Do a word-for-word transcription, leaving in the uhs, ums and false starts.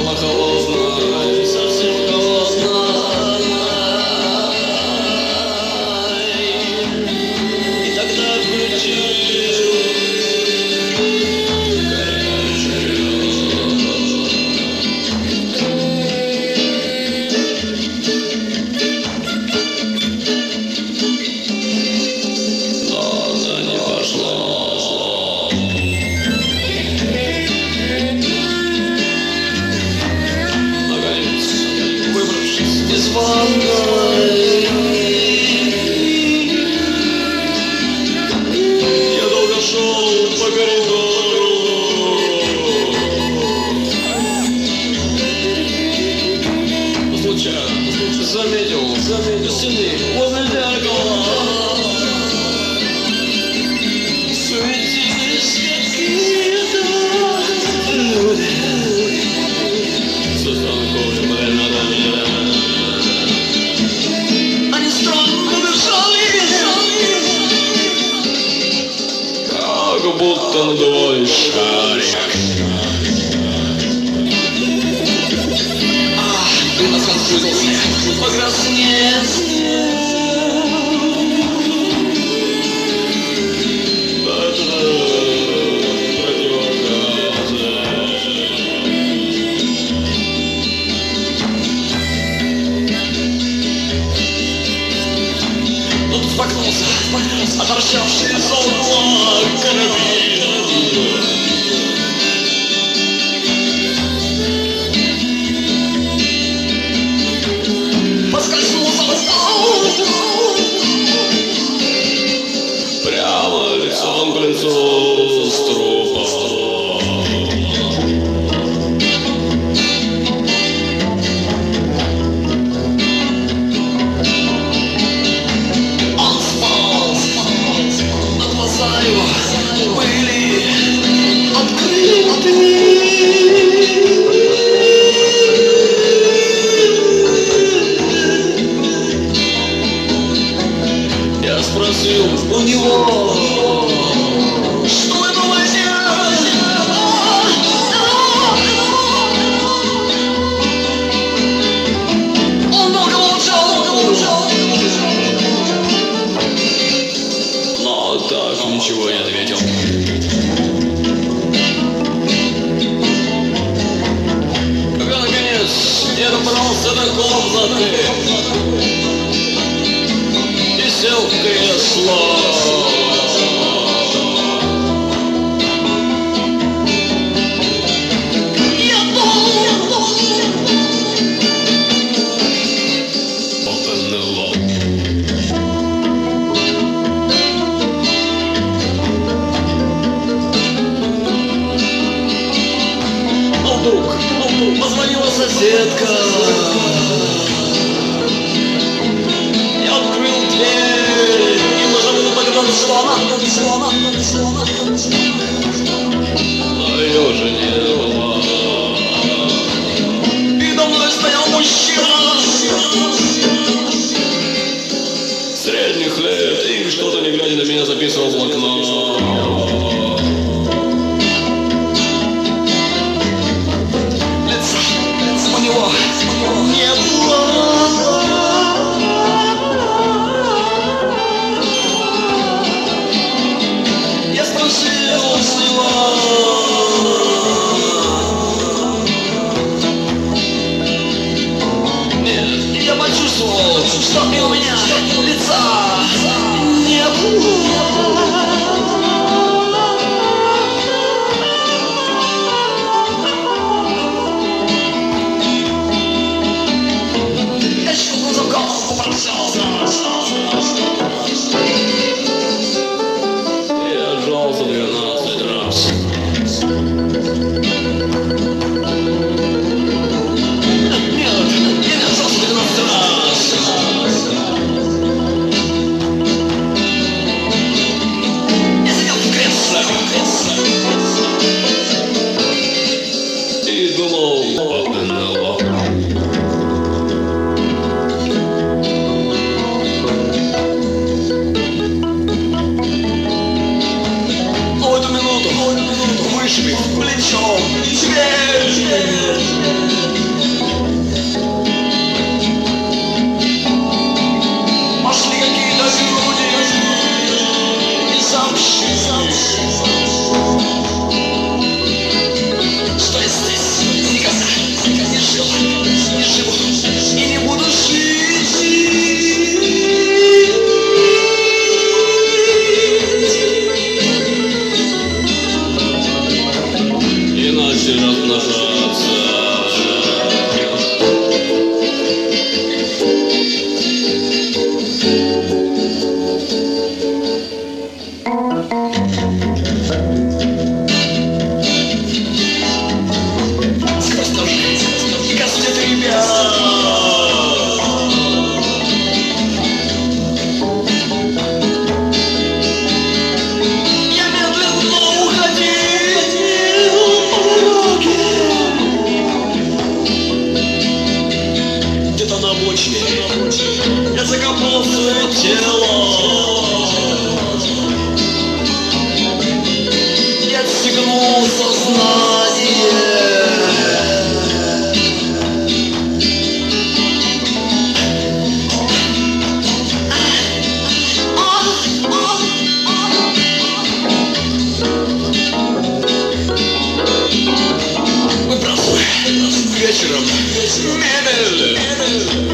стала холодной, совсем холодной. И тогда включил из ванной. Я долго шел по коридору. Случайно заметил, заметил стены возле зеркала. Суетились какие-то люди. Со стороны коврика подали ногами. Как будто надували шарик. Ах, ты нас конфузился, покраснел. Это противогазе. Но тут споткнулся, оторчавший из угла карабин. Поскользнулся, упал прямо лицом к лицу с трупом. Он спал, но глаза его были открыты. Я спросил у него, что вы думаете? Он долго молчал, но так ничего не ответил. Когда наконец я добрался до комнаты и сел в кресло, я думал, эн-эл-о. Но вдруг, но вдруг позвонила соседка. Я открыл дверь и позабыл тогда, что она, что она, что она, но ее уже не было. Передо мной стоял мужчина средних лет и что-то, не глядя на меня, записывал в блокнот. Лица у него не было. Я спросил с него, нет, я почувствовал, что и у меня лица не было. Я щелкнул замком, попрощался. Я жал за двенадцать раз. Нет, я не жал за двенадцать раз. Я сидел в кресле и думал об эн-эл-о. В эту минуту вышибив плечом дверь. вечером мебель